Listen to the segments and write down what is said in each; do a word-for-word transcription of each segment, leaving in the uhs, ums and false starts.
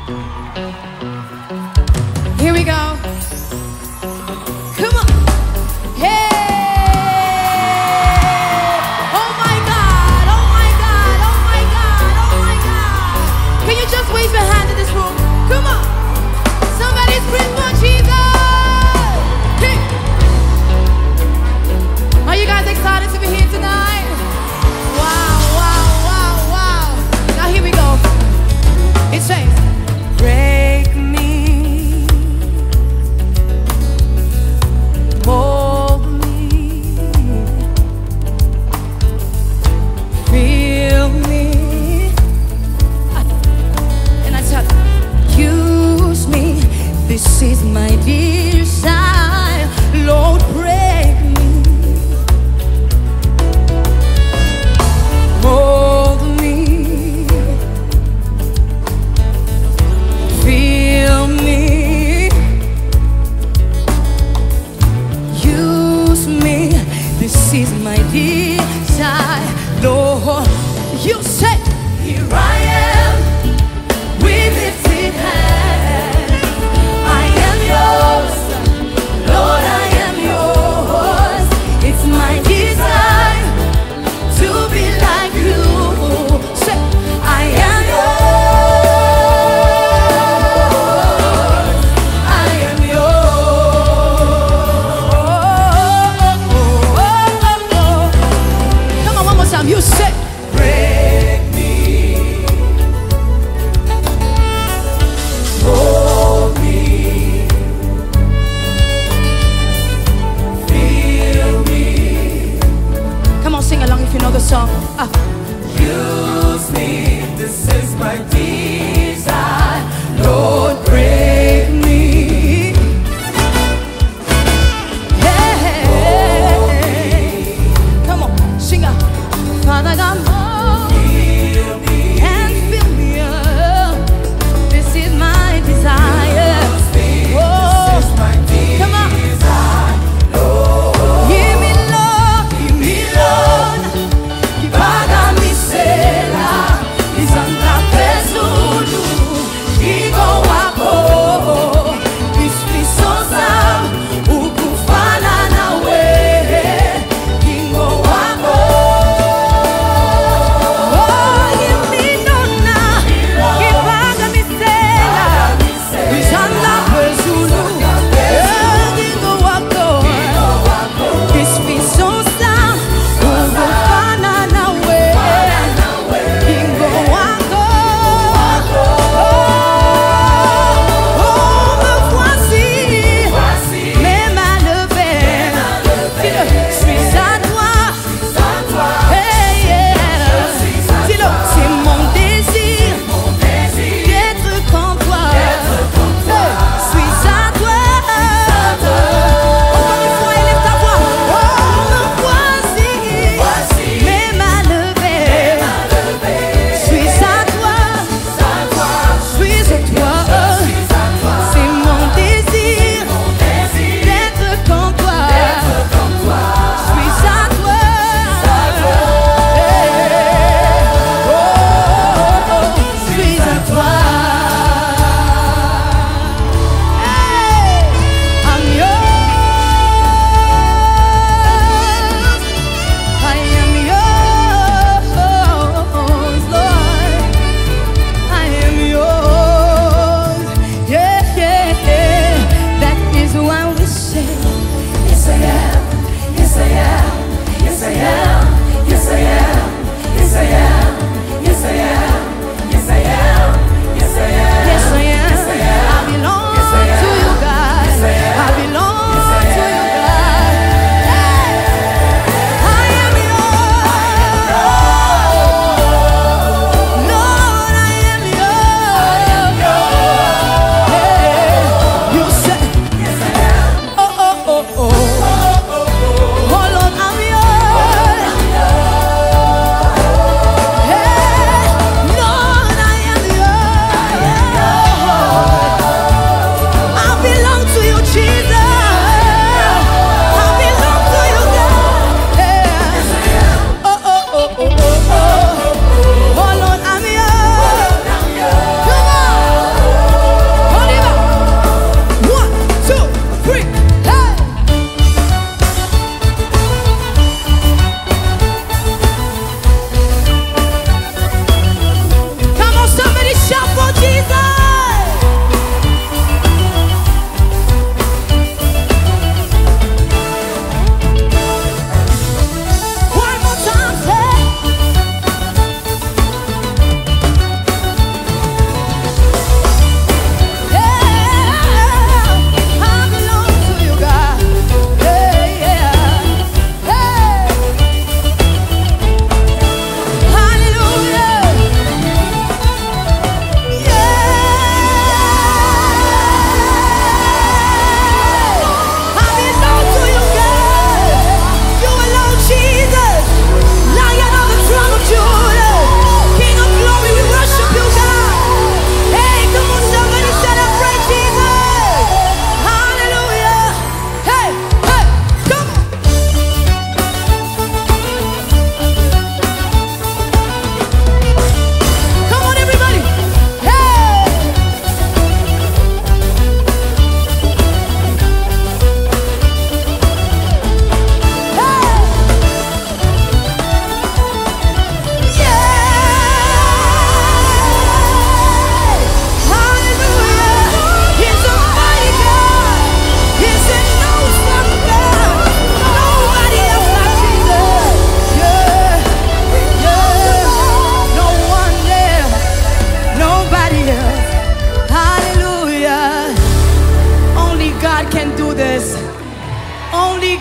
Here we go. Come on. Hey! Oh my God, oh my God, oh my God, oh my God. Can you just wave your hand in this room? Come on. Somebody scream for Jesus. Hey. Are you guys excited to be here tonight? Wow, wow, wow, wow. Now here we go. It says, break me, mold me, fill me, and I tell you, use me. This is my desire, Lord, break me, mold me, fill me, use me. This is my desire, Lord. You say, here I am, with lifted hands. I am yours,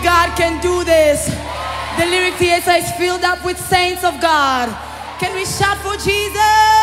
God can do this. The lyric theater is filled up with saints of God. Can we shout for Jesus?